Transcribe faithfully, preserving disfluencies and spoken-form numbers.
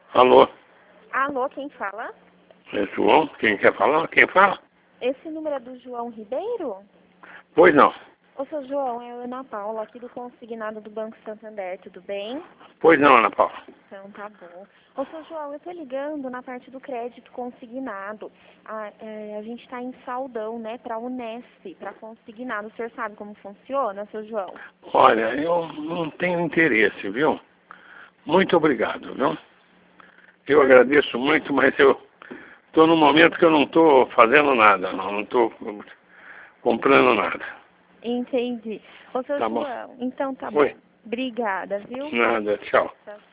Alô? Alô, quem fala? É João? Quem quer falar? Quem fala? Esse número é do João Ribeiro? Pois não. Ô, seu João, é a Ana Paula, aqui do Consignado do Banco Santander, tudo bem? Pois não, Ana Paula. Então, tá bom. Ô, seu João, eu tô ligando na parte do crédito consignado. A, é, a gente tá em saldão, né, pra Unesp, pra consignado. O senhor sabe como funciona, seu João? Olha, eu não tenho interesse, viu? Muito obrigado, viu? Eu agradeço muito, mas eu estou num momento que eu não estou fazendo nada, não estou comprando nada. Entendi. Ô, seu Tá bom? João, então tá Oi. bom. Obrigada, viu? Nada, tchau. Tchau.